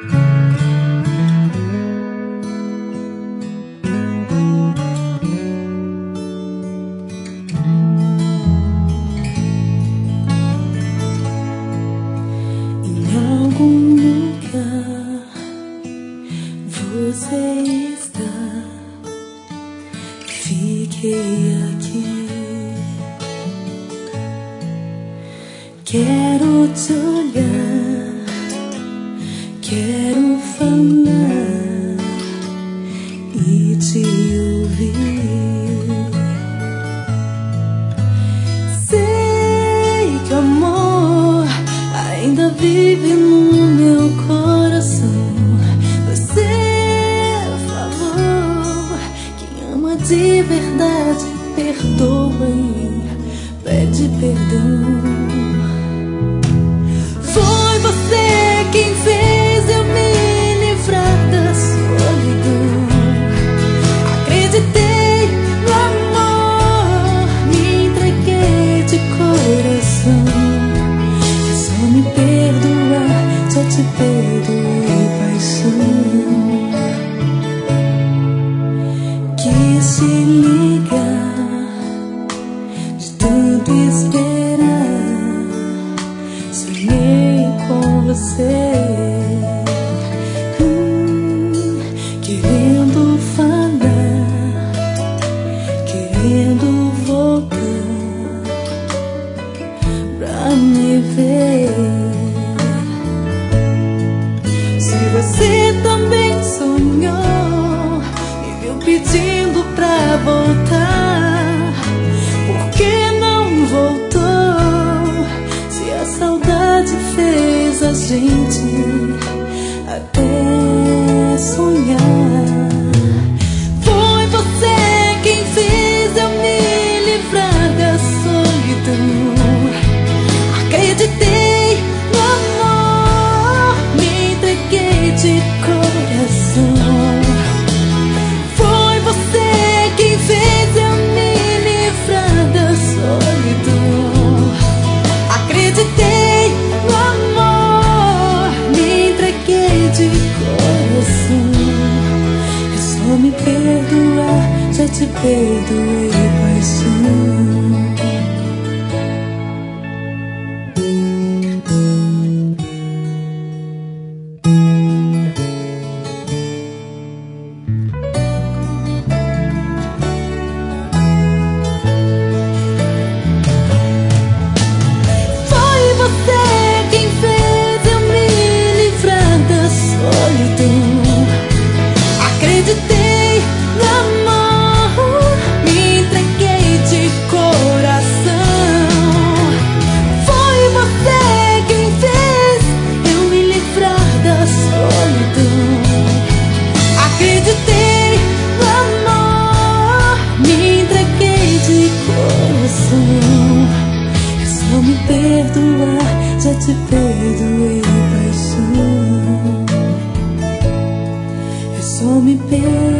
Você está, fiquei aqui. Quero te olhar, quero falar e te ouvir. Sei que o amor ainda vive no meu coração. De verdade, perdoa e pede perdão. Foi você quem fez eu me livrar da solidão. Acreditei no amor, me entreguei de coração. É só me perdoar, já te perdoei, paixão. Se ligar, de tanto esperar, sonhei com você, querendo falar, querendo voltar pra me ver. Se você também sonhou, me viu pedindo pra voltar, por que não voltou? Se a saudade fez a gente até sonhar. Foi você quem fez eu me livrar da solidão. Acreditei no amor, me entreguei de coração. Acreditei no amor, me entreguei de coração. É só me perdoar, já te perdoei, paixão. Acreditei no amor, me entreguei de coração. Foi você quem fez eu me livrar da solidão. Acreditei no amor, me entreguei de coração. É só me perdoar, já te perdoei, paixão. Só me perdoa.